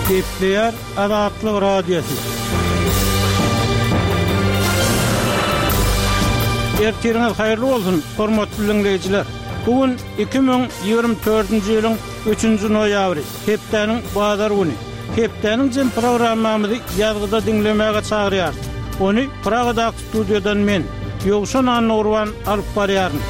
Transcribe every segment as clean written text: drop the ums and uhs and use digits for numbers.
Gepleyer Azatlyk Radiosu. Ertiriniz hayırlı olsun, hormatly dinleyijiler. Bugün 2024-nji ýylyň 3-nji noýabry, hepdeniň bazar güni. Hepdeniň jym programmamyzy ýazgyda dinlemäge çagyrýar. Ony Pragada studiodan men, Ýogşan Anurwan alyp barýaryn.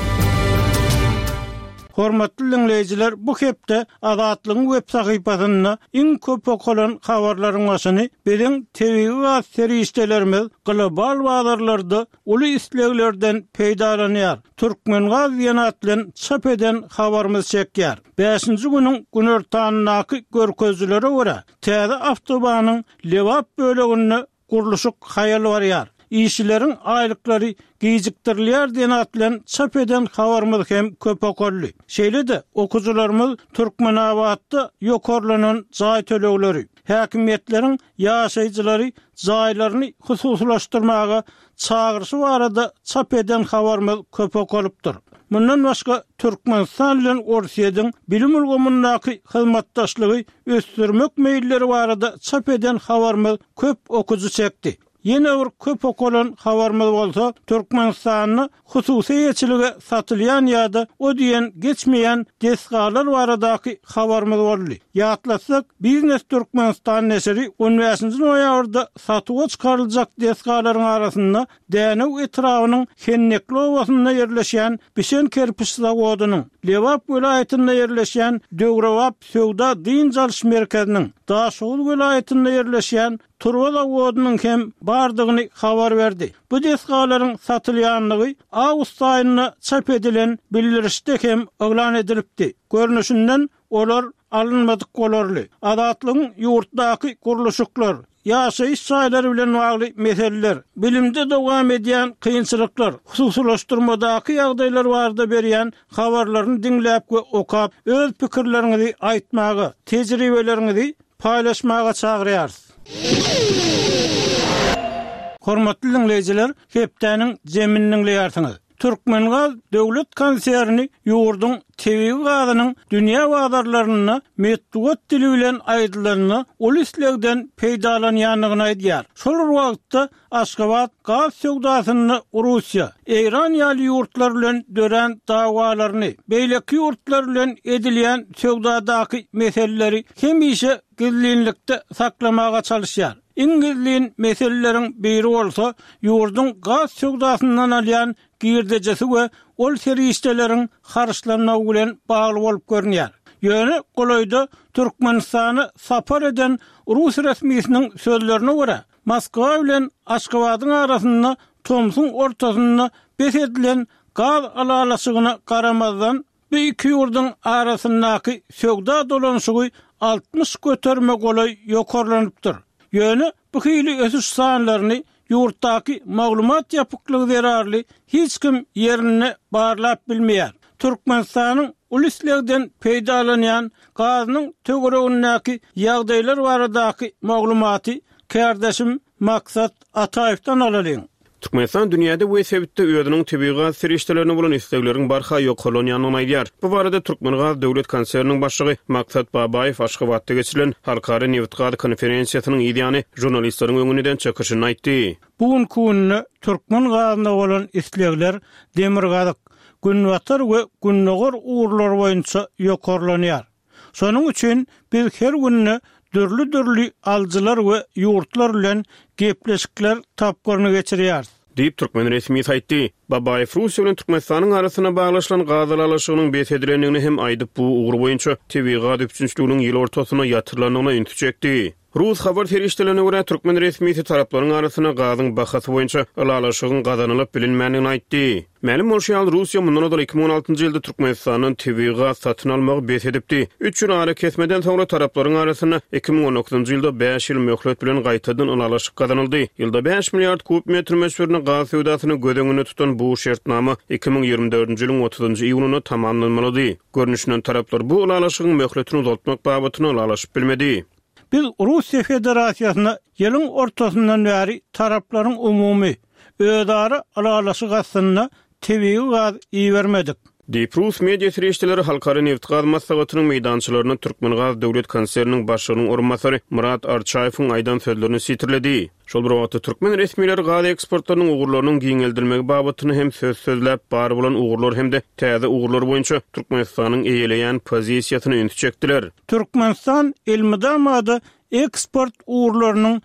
Hormatly dinleyijiler, bu hepde Azatlygyň web sahypasyna iň köp okulan habarlaryň başyny biziň TV serişdelerimiz global bazarlarda uly isleglerden peýdalanýar. Türkmengaz ýanatlyň çap eden habarymyz çekýär. 5-nji günüň günortanyňky görkezlere görä, täze awtobanyň Lewap böleginde guruluşyk haýal barýar. İşçilerin aylıkları geciktirilýär diýen atlan çap eden habarymyz hem köp okurly. Şeýle de okujularymyz Türkmenabatda ýokarlanan jaý tölegleri, häkimetleriň ýaşaýjylary jaýlaryny hususlaşdyrmaga çagyrşy barada çap eden habarymyz köp okulypdyr. Mundan başga Türkmenistan bilen Orsiýadyň bilim ulgamyndaky hyzmatdaşlygy ösdürmek meýilleri barada çap eden habarymyz köp okuju çekdi. Yine bir köp okulan habarymyz bolsa, Türkmenistanyny hususy ýetçilige satylýan ýa-da o diýen geçmeýän desgalar baradaky habarymyz boldy. Ýatlasak, Biznes Türkmenistan nesiri 15-nji noýabrda satyga çykaryljak desgalaryň arasynda Dänew etrawynyň Hennekli owasynda ýerleşýän Bişen kerpiç zawodynyň, Lewap welaýetinde ýerleşýän Döwrewap Söwda Dyn Jalş merkeziniň, Daşoğul welaýetinde ýerleşýän Turwa zawodynyň hem bardygyny habar berdi. Bu desgalaryň satylýanlygy awgust aýyna çap edilen bildirişde hem oglan edilipdi. Görnüşinden olar alınmadyk bolarly. Azatlygyň ýurtdaky guruluşyklar, ýaşaýyş şaýlary bilen bagly meseleler, bilimde dowam edýän kynçylyklar, hususlaşdyrmadaky ýagdaýlar barada berýän habarlaryny dinläp we okap, öz pikirleriňizi aýtmagy, tejribelerinizi paýlaşmaga çagyrýar. Hormatly dinleyijiler, hepdeniň jeminiň ýartyňy. Türkmengaz döwlet konserini ýurduň TV gazynyň dünýä bazarlaryna metduat dili bilen aýdylaryny uly islegden peýdalanýanlygyny aýdýar. Şol wagtda Aşgabat gaz söwdasyny Russiýa, Eýran ýaly ýurtlar bilen dören dawalaryny, beýleki ýurtlar bilen edilýän söwdadaky meseleleri hemişe gizlinlikde saklamaga çalışýar. İngilizliň meseleleriň biri bolsa, ýurduň gaz söwdasyndan alýan girdejesi we ol serişdeleriň harçlanmagy bilen bagly bolup görnýär. Ýöne golaýda Türkmenistany sapar eden Rus resmiýetiniň sözlerine görä, Moskwa bilen Aşgabatyň arasynda Tomsun ortasynda bes edilen gaz alalaşygyna garamazdan bu iki ýurduň arasyndaky söwda dolanşygy 60 göterme golay ýokarlanypdyr. Ýöne bu hili ösüş sanlaryny ýurtdaky maglumat ýapyklygy zerarly hiç kim ýerine barlap bilmeýär. Türkmenistanyň ulislegden peýdalanýan gazynyň töweregindäki ýagdaýlar baradaky maglumaty kardeşim Maksat Ataýevden alalyň. Türkmenistan dünýäde bu sebäpde öýüniň tebigat serişdelerini bolan islegleriň barha ýokarlanýanyny aýdýar. Bu barada Türkmengaz döwlet konseriniň başlygy Maksat Babaýew Aşgabatda geçirilen halkara Neftgaz konferensiýasynyň ýa-ni jurnalistleriň öňünden çykyşyny aýtdy. Bugün kunny Türkmengazda bolan islegler Demirgazyk, Günwatar we Günnogor uğurlar boýunça ýokarlanýar. Şonuň üçin biz her günni dürli aljylar we ýurtlar bilen gepleşikler tapgyryny geçirýär. Diýip Türkmen resmi saýtdy. Babaýew Russiýa bilen Türkmenistanyň arasyna baglaşylan gaz alalaşygynyň besedlenigini hem aýdyp bu ugur boýunça TV-ga üçinçiligiň ýyl ortasyna ýatyrlanygyna ünt çekdi. Rus habar serişdelerine görä Türkmen resmiýeti taraplaryň arasyna gazyň bahasy boýunça alalaşygyň gazanylyp bilinmänligini aýtdy. Mälim bolşýal Russiýa mundan 2016-njy ýylda Türkmenistanyň TV-ga satyn almagy besedipdi. 3 ýyl ara kesmeden soňra taraplaryň arasyna 2019-njy ýylda 5 ýyl möhlet bilen gaýtadan alalaşyk gazanyldy. Ýylda 5 milliard kub metr meşhuryny gaz söwdasyny gödeňine tutan bu şertnama 2024-njy ýylyň 30-njy iýulyna tamamlanmaly. Görnüşinden taraplar bu alalaşygyň möhletini uzatmak babatyna alalaşyp bilmedi. Biz Russiýa Federasiýasyna ýylyň ortasyndan bäri taraplaryň umumy özara alalaşyk aslynda TV gaz iýermedik. Diprus media serişdeleri halkara neftiqaz maslahatynyň meýdançylaryny Türkmengaz döwlet konserniň başlygynyň orunmasary Murat Arçaýewiň aýdan sözlerini sitirledi. Şol bir wagtda türkmen resmiýetleri gaz eksportlarynyň ugurlarynyň giňeldirilmegi babatyny hem söz-sözläp bar bolan ugurlar hemde täze ugurlar boýunça Türkmenistanyň eýeleýän pozisiýasyny ünitjekdiler. Türkmenistan elmidamada eksport ugurlarynyň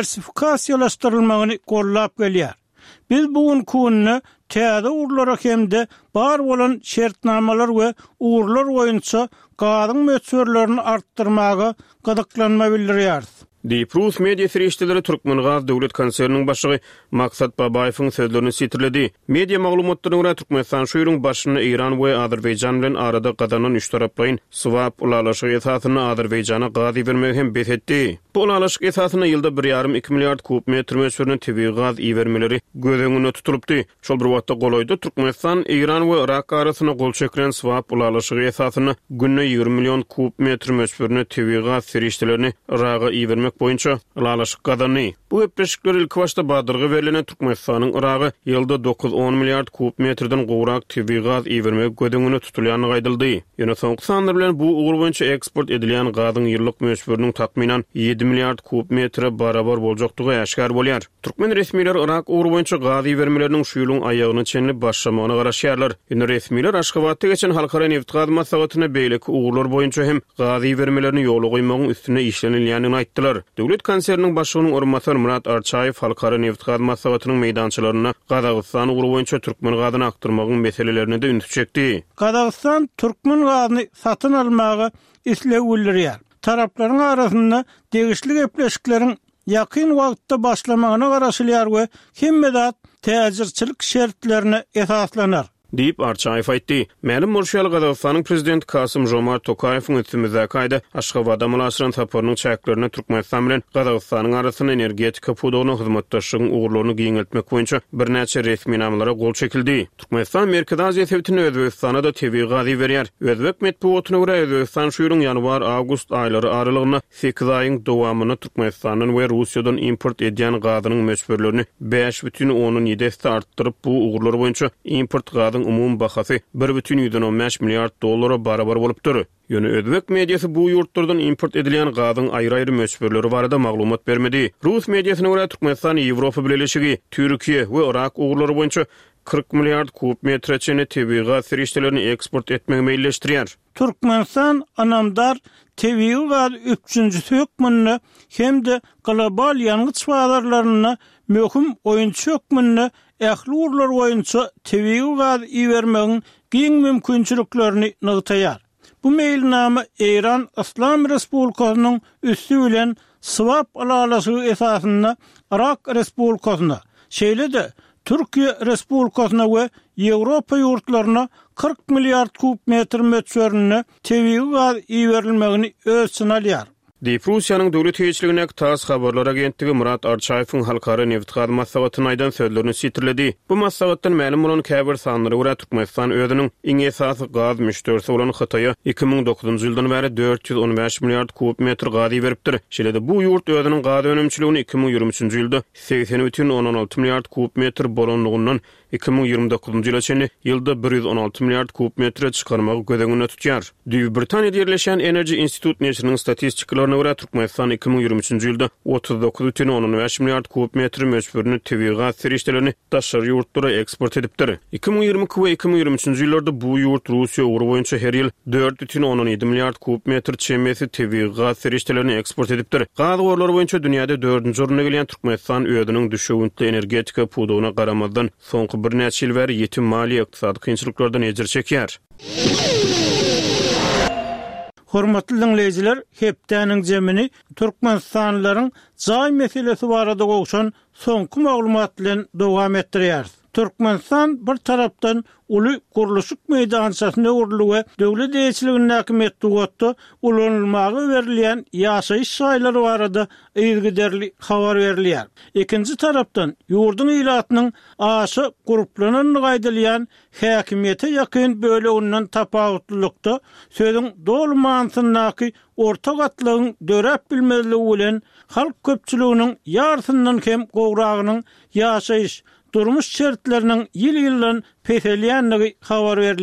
diversifikasiýalaşdyrylmagyny gollap gelýär. Biz bugun kunny täze ugurlara hemde bar bolan şertnamalar we ugurlar boýunça gazyň möçberlerini artdyrmaga gadaklanma bildirýär. Diprus media serişdeleri Türkmengaz döwlet konserniň başlygy Maksat Babaýewiň sözlerini sitirledi. Media maglumatlaryna görä Türkmenistan şeýriň başyny İran we Azerbaýjan bilen arada gadanan üç taraplyň swap ulalaşygy esasyny Azerbaýjana gazy bermegi hem betdi. Bu ulalaşyk esasyna ýylda 1,5-2 milliard kub metr möçberini tebii gaz iýermeleri gözeňine tutulupdy. Şol bir wagtda golaýda Türkmenistan İran we Irak arasyna gol çekiren swap ulalaşygy esasyny günne 20 million kub metr möçberini tebii gaz serişdelerini Iraga iýermek boýunça ulalaşyk gadany. Bu öpleşikler ilk başta badyrgy berilenen Türkmenistanyň Iraga ýylda 9-10 milliard kub metrden gowrak tebii gaz iýermek gözeňine tutulýany gaýdyldy. Ýöne soňky sanlar bilen bu ugur boýunça eksport edilýän gazyň ýyllyk möçberiniň takminan 7 milliard kub metre barabar boljakdygy aşkar bolýar. Türkmen resmiýetleri Irak ugur boýunça gaz iýermeleriniň şu ýylyň aýagyny çenlip başlamagyny garaşýarlar. Ýöne resmiýetler Aşgabatda geçen halkara neft-gaz maslahatyna beýleki ugurlar boýunça hem gaz iýermelerini ýoly goýmagyň üstüne işlenilýänini aýtdylar. Döwlet konserniň başlygynyň orunmasary Murat Arçaýew halkara neft-gaz maslahatynyň meýdançylaryna Gazagystan ugur boýunça türkmen gazyny aktyrmagyň meselelerini de ünitjekdi. Gazagystan türkmen gazyny satyn almagy isleg bildirýär. Taraplaryň arasynda degişli gepleşikleriň ýakyn wagtda başlamagyna garaşylýar we hemmedat täzirçilik şertlerine esaslanýar. Deyip Arçaýew aýtdy. Mälim bolşýaly Gazagystanyň prezidenti Kasym Jomart Tokaýewiň ötümizde kaýda Aşgabatda mulaşyran saparynyň çäklerini Türkmenistan bilen Gazagystanyň arasyna energetika pudogyny hyzmatdaşlygyň ugurlaryny giňeltmek boýunça birnäçe resmi namlara gol çekildi. Türkmenistan Merkezi Aziýa Sewletini Özbegistana da tebii gazy berýär. Özbek medeniýetyne görä Özbegistan şu ýylyň ýanwar-awgust aýlary aralygyna 8 aýyň dowamyny Türkmenistanyň we Russiýadan import edýän gazynyň möçberlerini 5,7 artdyryp bu ugurlar boýunça import gazynyň umum bahasy 1,15 milliard dollara barabar bolupdyr. Ýöne Özbek mediýasy bu ýurtlardan import edilýän gazyň aýry-aýry möçberleri barada maglumat bermedi. Rus mediýasyna görä Türkmenistan Ýewropa Birleşigi, Türkiýe we Irak ugurlary boýunça 40 milliard kub metre çene tebii gaz serişdelerini eksport etmegi meýilleşdirýär. Türkmenistan anamdar tebii gaz 3-nji hökmünde hemde global ýangyç bazarlaryna möhüm oýunçy hökmünde ähli urlar boýunça tebii gaz iýermegiň giň mümkinçiliklerini nygtaýar. Bu meýilnama İran Islam Respublikasynyň üstü bilen swap alalasy esasynda Irak Respublikasyna, şeýle-de Türkiýe Respublikasyna we Ýewropa ýurtlaryna 40 milliard kub metr möçberini tebii gaz iýerilmegini öz synalýar. Russiýanyň döwlet heýetçiligine TASS habarlar agentligi Murat Arçaýewiň halkara neft-gaz maslahatyny aýdan sözlerini sitirledi. Bu maslahatdan ma'lum bolan käbir sanlary görä Türkmenistan özüniň iň esasy gaz müşterisi bolan Hytaýa 2009-njy ýyldan bäri 415 milliard kub metr gaz beripdir. Şeýle-de bu ýurt özüniň gaz önümçiligini 2023-njy ýylda 80,16 milliard kub metr bolanlygyndan 2029-njy ýyla çenli ýylda 116 milliard kub metre çykarmagy gözeňine tutýar. Düýb Britaniýada ýerleşen Energy Institute näşriniň statistikalarına görä Türkmenistan 2023-njy ýylda 39,15 milliard kub metre möçberini tebii gaz serişdelerini daşary ýurtlara eksport edipdir. 2022 we 2023-njy ýyllarda bu ýurt Russiýa ugur boýunça her ýyl 4,17 milliard kub metre çemesi tebii gaz serişdelerini eksport edipdir. Gaz gorlary boýunça dünýäde 4-nji oruna gelýän Türkmenistan özüniň düşüwüntli energetika pudogyna garamazdan soňky bir näçe ýyl bäri ýetim mali ykdysady kynçylyklardan ejir çekýär. Hormatly dinleýijiler, hepdeniň jemini Türkmenistanlylaryň jaý meselesi barada gowşan soňky maglumat bilen dowam etdirýär. Türkmenistan bir tarapdan uly guruluşyk meýdançasyna urulugy döwlet eýçiliginiň häkimet dugatda ulanylmagy berilýän ýaşaýyş şaýlary barada ýygyderli habar berilýär. Ikinji tarapdan ýurdun ýylatynyň aşy guruplanyny gaýdylýan häkimete ýakyn böleginden tapawutlykda sözüň dolmansynaky orta gatlygyň dörep bilmezligi bilen halk köpçüliginiň ýartyndan hem gowragynyň ýaşaýyş durmuş şertlerinin ýyl-ýyldan peselýänligi habar berilýär.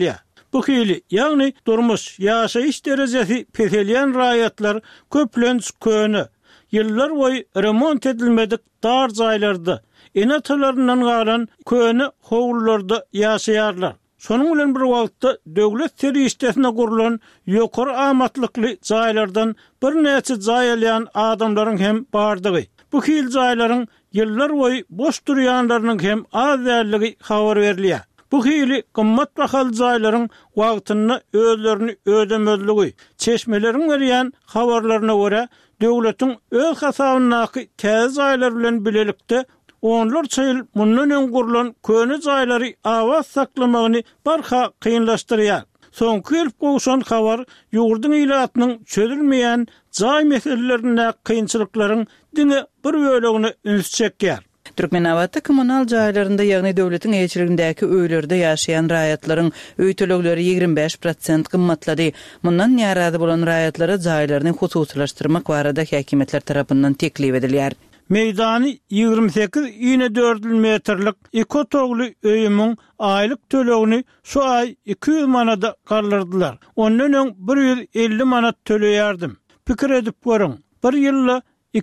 Bu hili, yani durmuş, yaşayış derecesi peselyen rayatlar köplenç köni, yıllar boyu remont edilmedik dar zaylarda, enatalarından galan köni hovullarda yaşayarlar. Sonun bilen bir wagtda döwlet terişdesine gurulan ýokary amatlikly jaýlardan bir näçe jaýalyan adamlaryň hem bardygy. Bu hil jaýlaryň ýyllar boýy boş durýanlarynyň hem az dälligi habar berilýär. Bu hili gymmat bahal jaýlaryň wagtyny özlerini ödemezligi, çeşmeleriň berýän habarlaryna görä döwletiň öz hasabynaky täze jaýlar bilen bilelikde onlar çayıl mundan ön gurulan köni jaýlary awaz saklamagyny barha kynlaşdyrýar. Soňky gelip goşan habar ýurduň ilatynyň çözülmeýän jaý meselelerine kynçylyklaryň diňe bir bölegini üns çekýär. Türkmenabatda kommunal jaýlarynda, ýagny döwletiň eýçiligindäki öýlerde ýaşaýan raýatlaryň öý tölegleri 25% gymmatlady. Mundan ýarazy bolan raýatlara jaýlaryny hususlaşdyrmak barada häkimetler tarapyndan teklip edilýär. Meydany 28 ine 4 metrlik ekotogly öýümiň aýlyk tölegini şu ay 200 manada galdyrdylar. Ondan öň 150 manat töleýärdim. Pikir edip görüň. Bir ýylda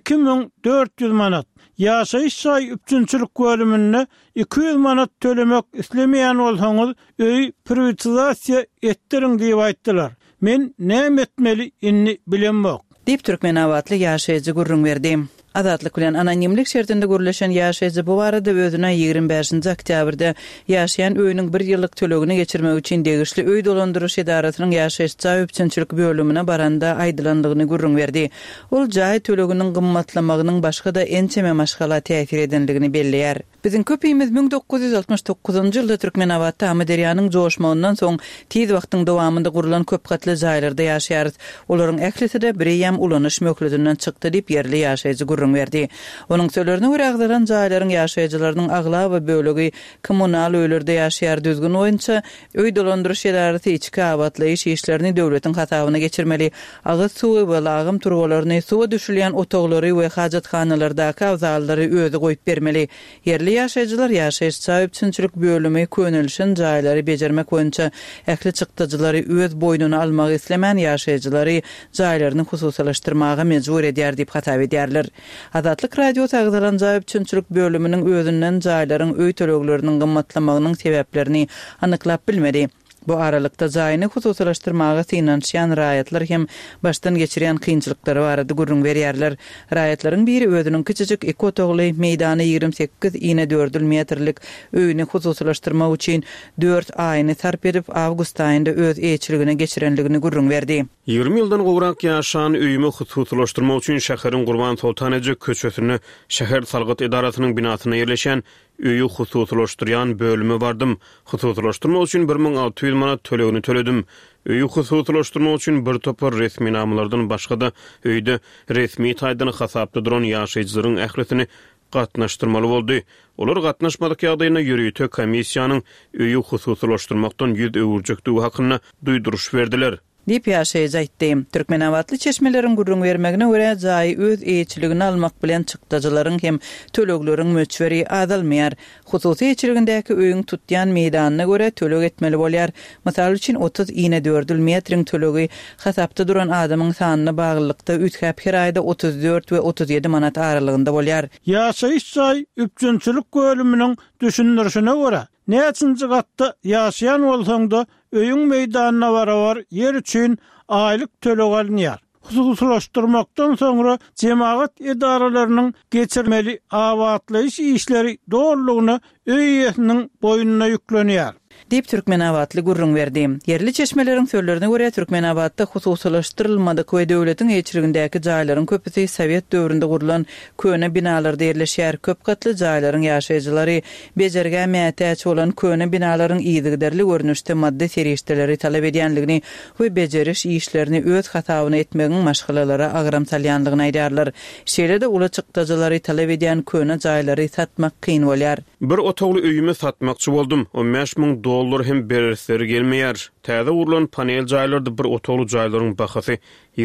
2400 manat. Ýaşaýyş jaý üçinçilik bölümine 200 manat tölemek islemeýän bolsaňyz öý privatizatsiýa etdirin diýip aýtdylar. Men näme etmeli inni bilenmok. Dip Türkmenabatly ýaşaýjy gurrun berdi. Azatlyk bilen anonimlik şertinde gurulýan ýaşaýjy bu barada özüne 25 oktýabrda ýaşaýan öýüniň 1 ýyllyk tölegini geçirmek üçin degişli öý dolandyryş edarasynyň ýaşaýyş jaý üçinçilik bölümine baranda aýdylandygyny gurrun berdi. Ol jaý töleginiň gymmatlamagynyň başga da ençeme maşgala täsir edenligini belleýär. Bizim köpüýimiz 1969-njy ýylda Türkmenabatda Amaderyanyň joşmagyndan soň tiz wagtyň dowamında gurulan köp gatly jaýlarda ýaşaýar. Olaryň ählisi de birýem ulanyş möklüdinden çykdy diýip ýerli ýaşaýjy gurrun berdi. Onuň sözlerine görä agdaran jaýlaryň ýaşaýjylarynyň aglaby bölegi kommunal öýlerde ýaşaýar düzgün boýunça öý dolandyryş edarasy içki abatlaýyş işlerini döwletiň hasabyna geçirmeli. Agyz suwy we lagym turbalaryny suwa düşülýän otoglary we hajatkhanalardaky awzallary özü goýup bermeli. Yerli ýaşaýjylar ýaşaýyş saýypçynçylyk bölümi könülşin jaýlary bejermek boýunça ähli çykdyjylary öz boýnuna almak islemän ýaşaýjylary jaýlaryny hususlaşdyrmaga mejbur edýär diýip hatap edýärler. Azatlyk radio tagdaran saýypçynçylyk bölüminiň özünden jaýlaryň öý tölegleriniň gymmatlamagynyň sebäplerini anyklap bilmedi. Bu aralykda jaýyny hususlaşdyrmaga synanýan raýatlar hem başdan geçirýän kynçylyklary barada gurrun berýärler. Raýatlaryň biri özüniň kiçijik ekotogly meýdany 28 ine 4 metrlik öýüni hususlaşdyrmak üçin 4 aýyny sarp edip awgust aýynda öz eýçiligine geçirenligini gurrun berdi. 20 ýyldan gowrak ýaşan öýümi hususlaşdyrmak üçin şäheriň Gurban Sultanaja köçesini şäher salgyt edarasynyň binasyna ýerleşen öýü hususlaşdyrýan bölümi bardym. Hususlaşdyrmak üçin 1600 manat tölegini töledim. Öýü hususlaşdyrmak üçin bir topar resmi namlardan başga da öýde resmi taýdany hasapda duran ýaşaýjylaryň ählisini gatnaşdyrmaly boldy. Olar gatnaşmadyk ýagdaýyna ýürüýte komissiýanyň öýü hususlaşdyrmakdan ýüz öwürjekdigi hakyna duýduruş berdiler. Dip ýaşaýjy aýtdy. Türkmenabatly çeşmeleriň gurrun bermegine görä jaý öz eýçiligini almak bilen çykdyjylaryň hem tölegleriň möçberi azalmaýar. Hususy eýçiligindäki öýüň tutýan meýdanyna görä töleg etmeli bolýar. Mysal üçin 30 ine 4 metriň tölegi hasapda duran adamyň sanyna baglykda ütkap her aýda 34 we 37 manat aralygynda bolýar. Ýaşaýyş jaý üçinçilik bölüminiň düşündirişine görä näçinji gatda ýaşaýan bolsaň-da öýüň meýdanyna barabar yer üçin aýlyk töleg alınýar. Hususlaşdyrmakdan soňra jemaat edaralarynyň geçirmeli awatlaýyş işleri doğrulugyny öý ýetiniň boýnuna ýüklenýär. Dip Türkmenabatly gurrun berdi. Yerli çeşmeleriň sözlerine görä Türkmenabatda hususlaşdyrylmadyk we döwletiň eýçiligindäki jaýlaryň köpüsi Sowet döwründe gurulan köne binalarda ýerleşýär. Köp gatly jaýlaryň ýaşaýjylary bejerge mätäç bolan köne binalaryň ýygyderli görnüşde madde serişdeleri talap edýänligini we bejeriş işlerini öz hasabyna etmegiň maşgalalara agram salýanlygyny aýdarlar. Şeýle-de uly çykdyjylary talap edýän köne jaýlary satmak kyn bolýar. Bir otogly öýümi satmakçy boldum. $15,000 hem beresleri gelmeýär. Täze urulan panel jaýlarda bir otogly jaýlaryň bahasy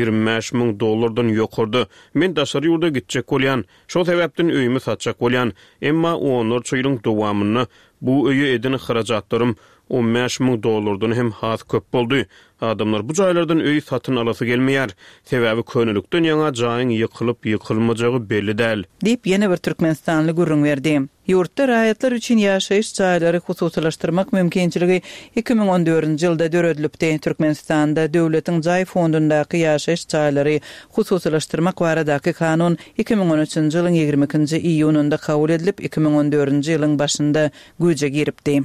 $25,000 ýokurdy. Men daşary ýurda gitjek bolýan. Şol sebäpden öýümi satjak bolýan. Emma 14 ýylyň dowamyny bu öýe edin harajatlarym $15,000 hem has köp boldy. Adamlar bu jaýlardan öý satyn alasy gelmeýär. Sebäbi könülükden ýaňa jaýyň ýykylyp ýykylmajagy belli däl. Diýip ýene bir Türkmenistanly gurrun berdi. Ýurtda raýatlar üçin ýaşaýyş jaýlary hususlaşdyrmak mümkinçiligi 2014-nji ýylda döredilipdi. Türkmenistanda döwletiň jaý fondundaky ýaşaýyş jaýlary hususlaşdyrmak baradaky kanun 2013-nji ýylyň 22-nji iýununda kabul edilip 2014-nji ýylyň başynda güýje giripdi.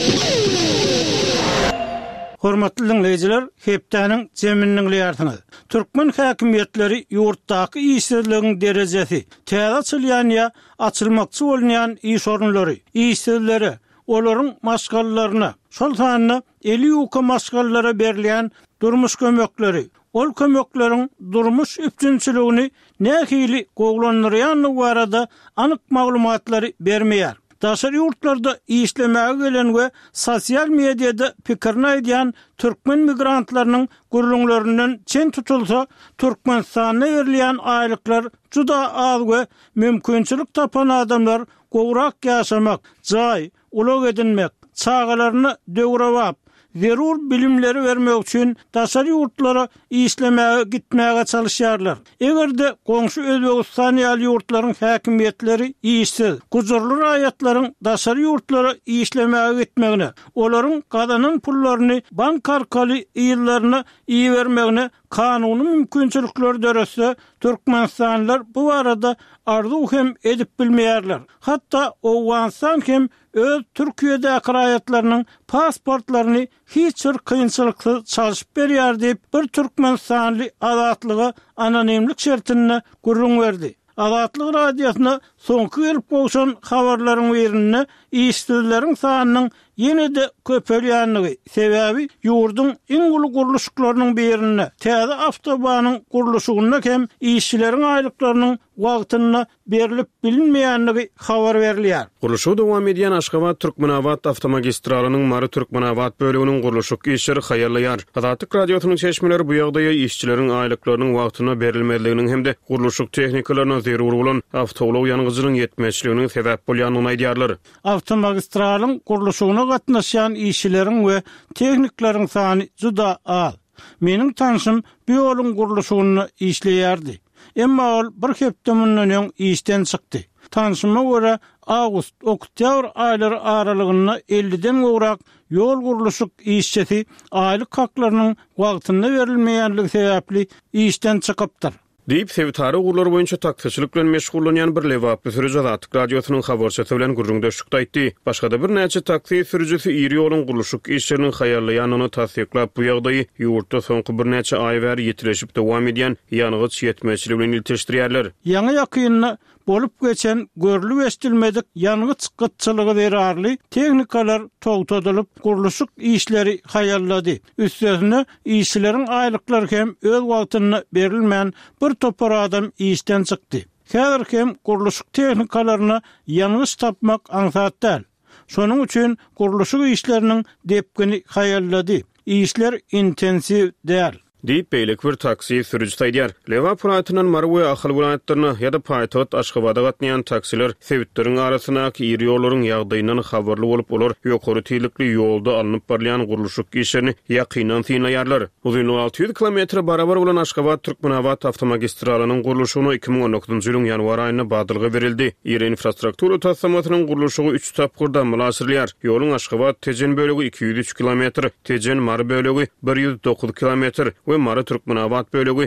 Hormatly dinleyijiler, hepdäniň jeminliği ýartyny. Türkmen häkimetleri ýurtdaky işsizligiň derejesi, täze açylýan ýa açylmakçy bolýan iş orunlary, işsizleri, olaryň maşgallaryna, şol sanyny 50 uka maşgallara berilýän durmuş kömekleri, ol kömekleriň durmuş üpçünçiligini nähili goglanýanlygy barada anyk maglumatlary bermeýär. Daşary ýurtlarda işlemäge gelen we sosial mediada pikirini aýdýan türkmen migrantlarynyň gurulňlaryndan çen tutulsa, Türkmenistana berilýän aýlyklar juda az we mümkinçilik tapan adamlar gowrak ýaşamak, jaý, ulak edinmek, çağalaryny döwrewap, zerur bilimleri vermek üçin daşary ýurtlara işlemäge gitmäge çalışýarlar. Egerde goňşy Özbegistan ýaly ýurtlaryň häkimetleri işsiz, gujurly raýatlaryň daşary ýurtlara işlemäge gitmegine, olaryň gadanyn pullaryny bank arkaly ýyllaryna iýermegine kanuny mümkinçilikler döresde Türkmenistanlylar bu arada arzu hem edip bilmeýärler. Hatda Owganistan hem öz Türkiýedäki raýatlarynyň pasportlaryny hiç bir kynçylyksız çalyşyp berýär diýip bir Türkmenistanly azatlygy anonimlik şertine gurrun berdi. Azatlyk radiosyna soňky gelip goşan habarlaryň berini işsizleriň sanynyň ýene-de köpelýänligi sebäbi ýurdun iň uly guruluşlarynyň birini, täze awtobanyň guruluşyna hem işçileriň aýlyklarynyň wagtyna berilip bilinmeýänligi habar berilýär. Guruluşy dowam edýän Aşgabat Türkmenawat awtomagistralalynyň Mary Türkmenawat bölегiniň guruluşy işleri haýarlaýar. Azatlyk radiosynyň seçmeleri bu ýagdaýa işçileriň aýlyklarynyň wagtyna berilmediliginiň hemde guruluşy tehnikalaryna zerur bolan awtolog ýanygyjynyň ýetmeçliginiň sebäp bolýanyny aýdýarlar. Awtomagistralalyň guruluşyna gatnaşan işçileriň we tehniklaryň sany juda az. Meniň tanşym bu ýoluň guruluşyny işleýärdi. Emma ol bir hepde mundan öň işden çykdy. Tanşyma görä awgust, oktyabr aýlary aralygyna 50den gowrak ýol guruluşy işçisi aýlyk haklarynyň wagtyna berilmeýänligi sebäpli işden çykypdyr. Diýip sevtary ugurlar boýunça taksyçylyk bilen meşgullanýan bir lewaply sürüji Azatlyk radiosynyň habarçysy bilen gurrundaşlykda aýtdy. Başga da bir näçe taksi sürüjisi iri ýoluň guruluşy işlerini haýarlaýanyny tasdiklap bu ýagdaýy ýurtda soňky bir näçe aý bäri ýetileşip dowam edýän ýanygyç ýetmeçiligi bilen ilteşdirýärler. Ýaňy ýakynyna bolup geçen görülüp estilmedik ýanygyç gytçylygy berarly tehnikalar togtadylyp guruluşy işleri haýarlady. Üstesine işçileriň aýlyklary hem öz wagtyna berilmän bir topar adam işden çykdy. Häzir hem guruluşy tehnikalaryny ýanygyç tapmak aňsat däl. Şonuň üçin guruluşy işleriniň depkini haýarlady. İşler intensiv däl. Diýip beýlik bir taksi sürüji taýdýar. Lewa puratynyň Marwe ahal welaýatlaryna ýa-da paýtot Aşgabada gatnaýan taksiler sewitleriň arasyna iri ýollaryň ýagdaýyndan habarly bolup olar ýokary tiýlikli ýolda alınıp barlayan guruluşy işlerini ýakynan synlaýarlar. Uzunlygy 600 km barabar bolan Aşgabat Türkmenawat awtomagistralalynyň guruluşyny 2019-njy ýylyň ýanwar aýyna badylgy berildi. Ýeri infrastruktura tassamatynyň guruluşy 3 tapgyrda mulaşyrlýar. Ýoluň Aşgabat Tejen bölegi 203 km, Tejen Mary bölegi 109 km we Mary Türkmenawat bölegi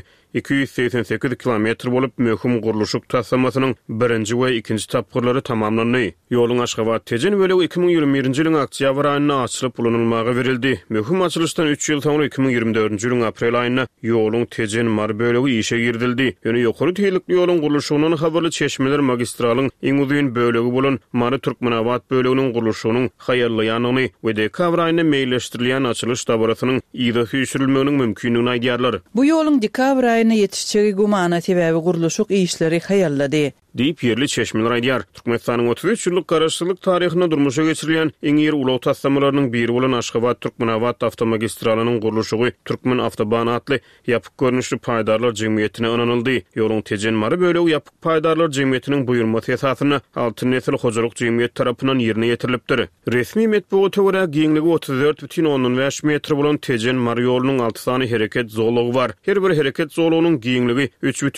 288 km bolup möhüm guruluşy tassamatynyň 1-nji we 2-nji tapgyrlary tamamlandy. Ýoluň Aşgabat Tejen bölegi 2021-nji ýylyň oktýabr aýyna açylyp ulanylmagy berildi. Möhüm açylışdan 3 ýyl soňra 2024-nji ýylyň aprel aýyna ýoluň Tejen Mary bölegi işe girdildi. Ýöne ýokary tiýlikli ýoluň guruluşynyň habarly çeşmeler magistralyň iň uzun bölegi bolan Mary Türkmenawat böleginiň guruluşynyň haýarlaýanyny we dekabr aýyna meýilleşdirilýän açylış dabarasynyň ýa-da süýşürilmeginiň mümkinligini aýdýarlar. Bu ýoluň dekabr aýyna ýetişjegi gumana sebäbi guruluşy işleri haýarlady. deyip yerli çeşmeler aýdýar. Türkmenistan'ın 33 ýyllyk garaşçylyk taryhyna durmuşa geçirilen iň ýeri ulaw tassamalarının biri bolan Aşgabat Türkmenawat awtomagistralanyň gurulşy Türkmen Awtobany atly ýapyk görnüşli paýdarlar jemgyýetine onanyldy. Ýoluň tejen mary bölegi ýapyk paýdarlar jemgyýetiniň buyurmasy esasyna Altyn Nesil hojalyk jemgyýet tarapyndan ýerine ýetirilipdir. Resmi metbuata görä giňligi 34,5 metr bolan tejen mary ýolunyň 6 sany hereket zolugy bar. Her bir hereket zolugynyň giňligi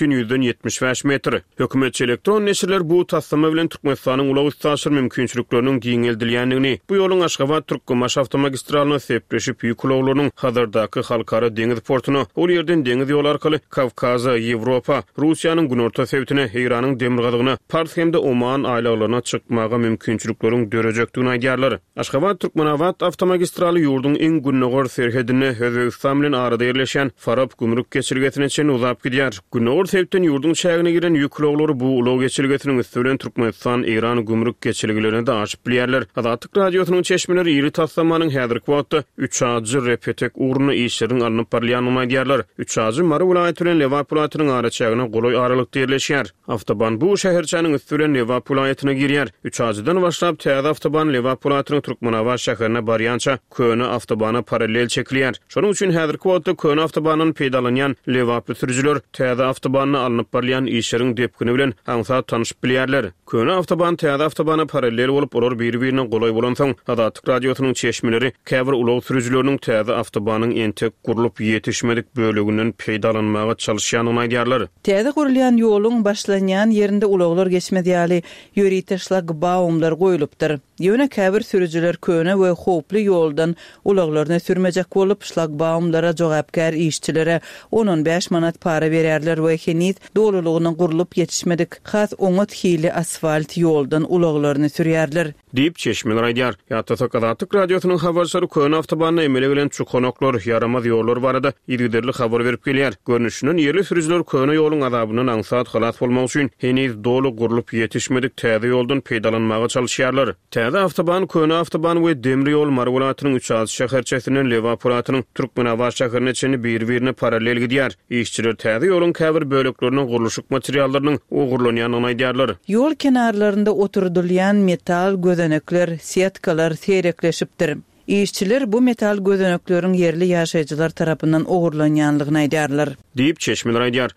3,75 metr. Hökümet elektron neşirler bu tassama bilen Türkmenistanyň ulaw üstaşyr mümkinçilikleriniň giňeldilýändigini, bu ýoluň Aşgabat Türkmenmaş awtomagistralına sepleşip ýük ulawlarynyň hazırdaky halkara deňiz portuny, ol ýerden deňiz ýol arkaly Kavkaza, Ýewropa, Russiýanyň günorta sebitine, Iranyň demir gazygyna, Pars hemde Oman aýlagylaryna çykmaga mümkinçilikleriň dörejekdigini aýdýarlar. Aşgabat Türkmenawat awtomagistraly ýurdun iň günnägör serhedine Özbegistan bilen arada ýerleşen Farab gümrük geçirgetine çen uzap gidýär. Günnägör sebitden ýurdun çägine giren ýük ulawlary bu ulaw geçirgetiniň üstünden Türkmenistan, Iran gümrük geçirgilerini de açyp bilýärler. Azatlyk radiosynyň çeşmeleri ýeri tassamanyň häzirki wagtda 3 ajy repetek urny işleriň alınıp barýanyny aýdýarlar. 3 ajy Mary vilayaty bilen Lewap vilayatynyň araçagyna goloý aralykda ýerleşýär. Awtoban bu şäherçäniň üstünden Lewap vilayatyna girýär. 3 ajydan başlap täze awtoban Lewap vilayatynyň Türkmenawat şäherine barýança köne awtobana paralel çekilýär. Şonuň üçin häzirki wagtda köne awtobanyny peýdalanýan Lewaply sürüjüler täze awtobanyny alınıp barýan işleriň depkini bilen haňsa tanyşyp bilýärler. Köne awtoban täze awtobana paralel bolup olar bir-birine goloý bolan soň Azatlyk radiosynyň çeşmeleri käbir ulaw sürüjüleriniň täze awtobanyň entek gurulyp ýetişmedik böleginden peýdalanmaga çalışýanyny aýdýarlar. Täze gurulýan ýoluň başlanýan ýerinde ulawlar geçmediýäli ýöri taşlak baumlar goýulypdyr. Ýöne käbir sürüjüler köne we howply ýoldan ulawlaryny sürmejek bolup şlagbaumlara jogapkär işçilere 10-15 manat para berýärler we henüz dolulugyny gurulup ýetişmedik. Has oňat hili asfalt ýoldan ulawlaryny sürýärler. Diýip çeşmeler aýdýar. Ýa-da Azatlyk radiosynyň habarsary köne awtobanyna emele bilen çukonoklar, ýaramaz ýollar barada ýigderli habar berip gelýär. Görnüşinden ýerli sürüjüler köne ýoluň azabyndan aňsat halas bolmak üçin henüz dolu gurulup ýetişmedik täze ýoldan peýdalanmaga çalışýarlar. Täze awtoban, köne awtoban we demir ýol Mary vilayatynyň 3 ajy şäherçesinden Lewap vilayatynyň Türkmenawat şäherine çeni bir-birine paralel gidýär. İşçiler täze ýoluň käbir bölekleriniň guruluşyk materiallarynyň ogurlanýanyny aýdýarlar. Yol kenarlarında oturdulyan metal gözenekler, siatkalar seýrekleşipdir. İşçiler bu metal gözeneklerin yerli ýaşaýjylar tarapyndan ogurlanýanlygyny aýdýarlar. Diýip çeşmeler aýdýar.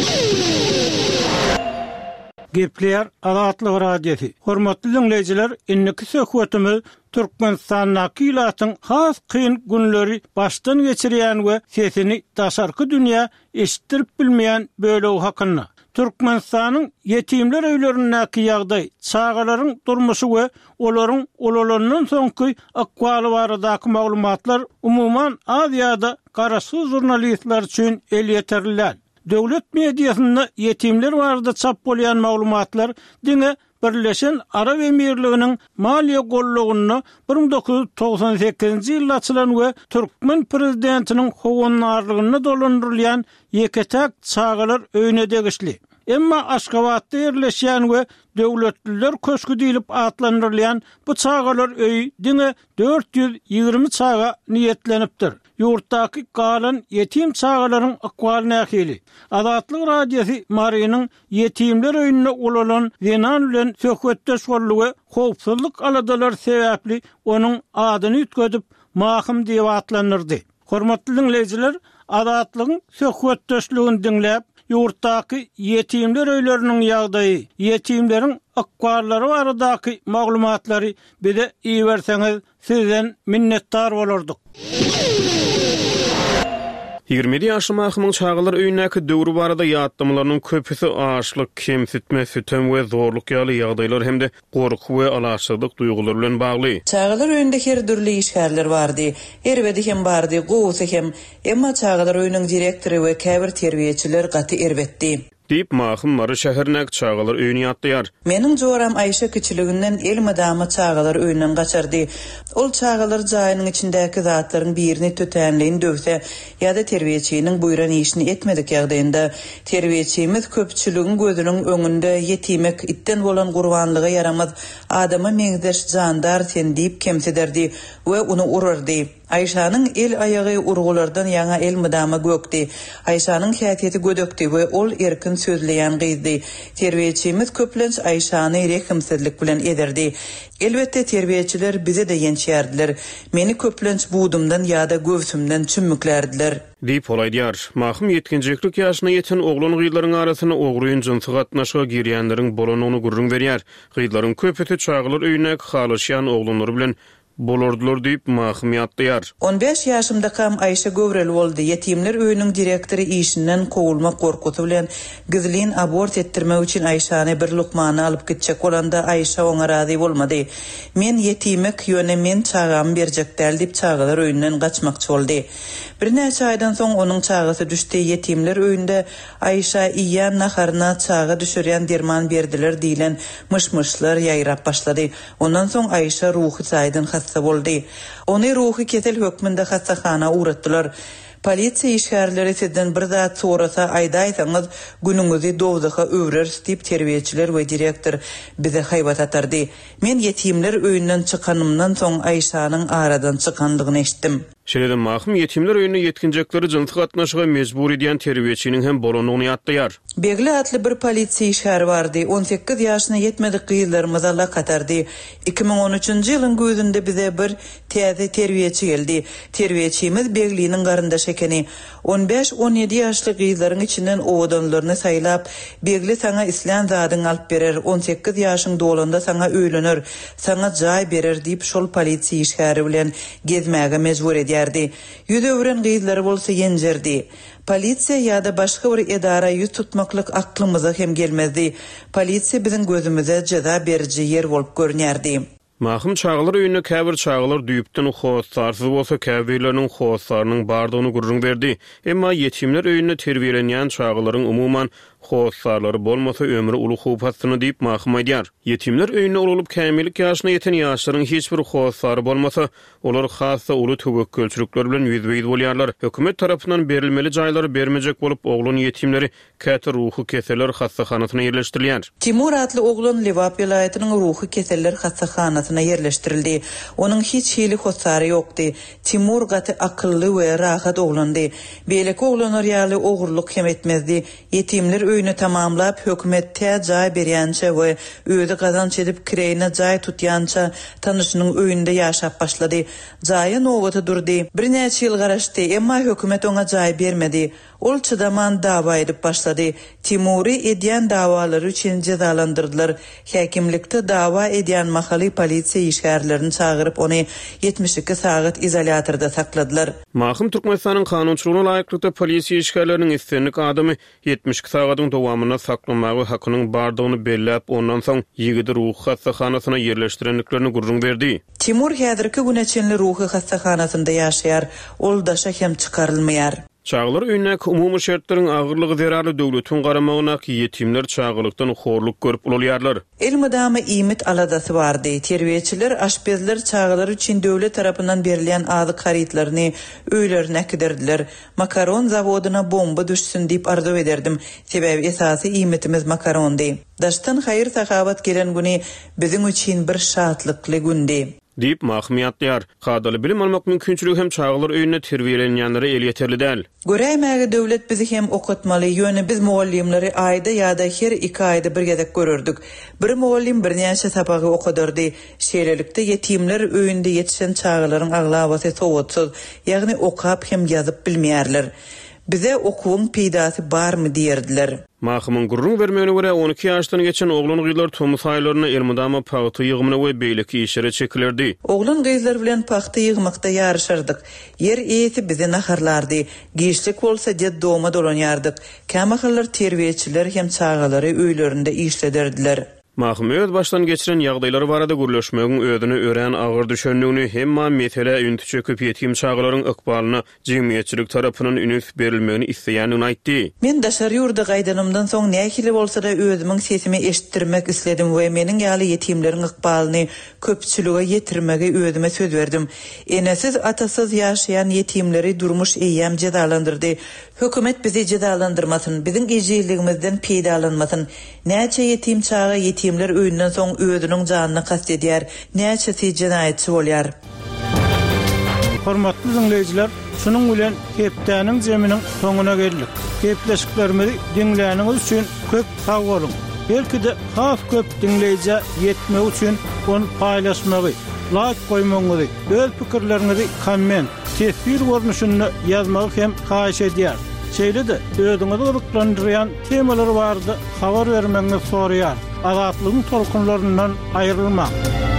Gepler Azatlyk radiosu. Hormatly dinleýijiler, inniki söhbetimiz Türkmenistan nakylatyň has kyn günleri başdan geçirýän we sesini daşarky dünýä eşitdirip bilmeýän bölegi hakynda. Türkmenistanyň yetimler öýlerindäki ýagdaý, çağalaryň durmuşy we olaryň olalaryndan soňky akwaly baradaky maglumatlar umumyň az ýa-da garaşsyz jurnalistler üçin el ýeterliler. Döwlet mediýasynda yetimler barada çap bolýan maglumatlar diňe Birleşen Arap Emirliginiň maliýe gollugyny 1998-nji ýylda açylan we Türkmen prezidentiniň howunarlygyna dolandyrylýan ýeketek çağalar öýüne degişli. Emma Aşgabatda ýerleşýän we döwletliler köşkü diýilip atlandyrylýan bu çağalar öýü diňe 420 çağa niýetlenipdir. Ýurtdaky galan yetim çağalaryň akwalyny ähli. Azatlyk radiosu Marynyň yetimler öýüne ulanan Zenan bilen söhbetdeş bolýy, howpsuzlyk aladalar sebäpli onuň adyny ýetgedip mahym diýip atlandyrdy. Hormatly dinleýijiler, Azatlygyň söhbetdeşligini dinläp ýurtdaky yetimler öýleriniň ýagdaýy, yetimleriň akwallary baradaky maglumatlary bize iýerseňiz sizden minnetdar bolardyk. 20 ýaşly mahymyň çağalar öýündäki döwrü barada ýatdymlarynyň köpüsi açlyk, kemsitme, sütem we zorluk ýaly ýagdaýlar hemde gorky we alaşsyzlyk duýgulary bilen bagly. Çağalar öýünde her türlü işgärler bardy. Erbedi hem bardy, gowsy hem. Emma çağalar öýüniň direktory we käbir terbiýeçiler gaty erbetdi. Diýip mahym Mary şäherine çağalar öýüni ýatdyar. Meniň joram Aýşa kiçiliginden el madama çağalar öýünden gaçardy. Ol çağalar jaýynyň içindäki zatlaryň birini tötänliğini döwse ýa-da terbiýeçiniň buýran işini etmedik ýagdaýynda terbiýeçimiz köpçüligiň gözüniň öňünde yetimek itten bolan gurbanlygy yaramaz adama meňzeş jandar sen diýip kemsederdi we uny urardy. Ayşanyň el ayagy urgulardan ýaňa el mydama gökdi. Ayşanyň häsiýeti gödökdi we ol erkin sözleýän gyzdy. Terbiýeçimiz köplenç Ayşany rehimsizlik bilen ederdi. Elbette terbiýeçiler bize de ýençärdiler. Meni köplenç buğdumdan ýa-da göwsümden çümmüklerdiler. Diýip olaýdýar. Mahum 70-lik ýaşyna ýeten oglan gyýlaryň arasyna ogruýun jynsy gatnaşyga girýänleriň bolanyny gurrun berýär. Gyýlaryň köpeti çağılar öýüne halaşýan oglanlary bilen bolardylar diýip mahum ýatdyar. 15 ýaşymda kam Ayşe Gövrel boldy. Yetimler öýüniň direktori işinden kowulma gorkuty bilen gizlin abort etdirmek üçin Ayşany bir lukmany alyp gitjek bolanda Ayşe oňa razy bolmady. Men yetimek ýöne men çağam berjekdäl diýip çağalar öýünden gaçmakçy boldy. Bir näçe aýdan soň onuň çağasy düşdi. Yetimler öýünde Ayşa iýän naharna çağa düşürýän derman berdiler diýilen myşmyşlar ýaýrap başlady. Ondan soň Ayşa ruhy çaýdan hassa boldy. Ony ruhy ketel hökmünde hassahana uğratdylar. Polisiýa işgärleri sizden bir zat sorasa aýdaýsaňyz günüňizi dowzaha öwrer diýip terbiýeçiler we direktor bize haýbat atardy. Men yetimler öýünden çykanymdan soň Ayşanyň aradan çykandygyny eşitdim. Şeýle mahum yetimler öýüne ýetkinjekleri jynsy gatnaşyga mejbur edýän terbiýeçiniň hem bolanyny ýatdyar. Begli atly bir polisiýa işgäri bardy. 18 ýaşyna ýetmedik gyýlarymyz ala katardy. 2013-nji ýylyň gözünde bize bir täze terbiýeçi geldi. Terbiýeçimiz Begliniň garyndaşy ekeni. 15-17 ýaşly gyýlaryň içinden owadanlaryny saýlap, Begli saňa islam zadyny alyp berer, 18 ýaşyň dolanda saňa öýlenir, saňa jaý berer diýip şol polisiýa işgäri bilen gezmäge mejbur edýärdi. Ýüz öwren gyýlary bolsa ýenjerdi. Polisiýa ýa-da başga bir edara ýüz tutmaklyk aklymyza hem gelmezdi. Polisiýa biziň gözümizde jaza beriji ýer bolup görnýärdi. Mahum çağılar öýüne käbir çağılar düýüpden hostarsız bolsa käbirleriň hostarynyň bardygyny gurrun berdi. Emma yetimler öýüne terbiýelenýän çağılaryň umuman hostarlary bolmasa ömrü uly hupatyny diýip mahum aýdýar. Yetimler öýüne ulup kämillik ýaşyna ýeten ýaşlaryň hiç bir hostary bolmasa, olar hassa uly töwekkülçilikler bilen ýüzbeýiz bolýarlar. Hökümet tarapyndan berilmeli jaýlary bermejek bolup oglan yetimleri käte ruhy keseler hassahanasyna ýerleşdirilýär. Timur adly oglan Lewap vilayatynyň ruhy keseler hassahanasyna ýerleşdirildi. Onuň hiç hili hostary ýokdy. Timur gaty akylly we rahat oglandy. Beýleki oglanlar ýaly ogurluk hem etmezdi. Yetimler öýüni tamamlap hökümetde jaý berýänçe we öýde gazanç edip kireýine jaý tutýança tanışynyň öýünde ýaşap başlady. Jaýy nowaty durdy. Bir näçe ýyl garaşdy, emma hökümet oňa jaý bermedi. Ol çıdaman dawa edip başlady. Timuri edýän dawalary üçin jazalandyrdylar. Häkimlikde dawa edýän mahally polisiýa işgärlerini çağıryp ony 72 saat izolatorda sakladylar. Mahum Türkmenistanyň kanunçylygyna laýyklykda polisiýa işgärleriniň islenlik adamy 72 sagatyň dowamyna saklamagy hakynyň bardygyny belläp, ondan soň ýigidi ruh hassahanasyna ýerleşdirenliklerini gurrun berdi. Timur häzirki güneçenli ruhy hassahanasynda ýaşaýar, ol daşa hem çykarylmaýar. Çağılar öýüne umumy şertlaryň agyrlygy zerarly döwletiň garamagyna yetimler çağılykdan horluk görüp bolýarlar. El mydama iýmit aladasy bardy. Terbiýeçiler, aşpezler çağılar üçin döwlet tarapyndan berilýän azyk haritlaryny öýlerine kiderdiler. Makaron zawodyna bomba düşsün diýip arzu ederdim. Sebebi esasy iýmitimiz makarondy. Daşdan haýyr sahabat gelen güni biziň üçin bir şatlykly gündi. Diýip mahum ýatdyar. Gadaly bilim almak mümkinçiligi hem çağılar öýüne terbiýelenýänlere el ýeterli däl. Göräýmäge döwlet bizi hem okutmaly. Ýöne biz muallimleri aýda ýa-da her 2 aýda bir gezek görürdük. Bir muallim bir näçe sabagy okudurdy. Şeýlelikde yetimler öýünde ýetişen çağılaryň aglawasy sowatsyz, ýagny okap hem ýazyp bilmeýärler. Bize okuwun peýdasy barmy diýerdiler. Mahumyň gurrun bermegine görä 12 ýaşdan geçen oglan gyýlar tomus aýlaryna elmydama paýty ýygmyna we beýleki işlere çekilerdi. Oglan gyýlar bilen paýty ýygmakda ýarışardyk. Yer eýeti bizi naharlardy. Giýişlik bolsa jed dowma dolanýardyk. Kämahallar terbiýeçiler hem çağalary öýlerinde işlederdiler. Mahum öz başdan geçiren ýagdaýlary barada gürleşmegiň özüne ören agyr düşenligini hemma mesele ünti çöküp ýetim çağlaryň ykbalyna jemgyýetçilik tarapyndan ünüs berilmegini isleýänini aýtdy. Men daşary ýurda gaýdanymdan soň nähili bolsa da özümiň sesimi eşitdirmek isledim we meniň ýaly yetimleriň ykbalyny köpçülige ýetirmege özüme söz berdim. Enesiz atasyz ýaşaýan yetimleri durmuş eýýäm jazalandyrdy. Hökümet bizi jazalandyrmasyn, biziň ejizligimizden peýdalanmasyn. Näçe yetim çağa yetimler öýünden soň özüniň janyny kast edýär, näçesi jinaýatçy bolýar. Hormatly dinleyijiler, şunun bilen hepdäniň jeminiň soňuna geldik. Hepleşiklerimizi dinläniňiz üçin köp sag bolun. Belki-de has köp dinleýije ýetmek üçin onu paýlaşmagy, like goýmaňyzy, öz pikirlerinizi komment, tesbir görnüşünde ýazmagy hem haýyş edýär. Şeýle-de özüňizi gyzyklandyrýan temalar bardy, habar bermeňizi soraýar. Azatlygyň tolkunlaryndan aýrylmak.